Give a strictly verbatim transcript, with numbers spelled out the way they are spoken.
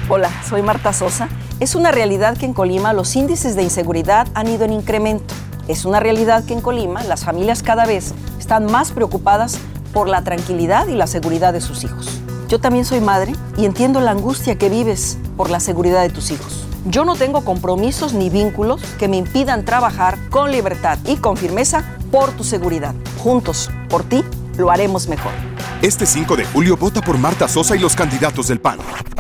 Hola, soy Marta Sosa. Es una realidad que en Colima los índices de inseguridad han ido en incremento. Es una realidad que en Colima las familias cada vez están más preocupadas por la tranquilidad y la seguridad de sus hijos. Yo también soy madre y entiendo la angustia que vives por la seguridad de tus hijos. Yo no tengo compromisos ni vínculos que me impidan trabajar con libertad y con firmeza por tu seguridad. Juntos, por ti, lo haremos mejor. Este cinco de julio vota por Marta Sosa y los candidatos del P A N.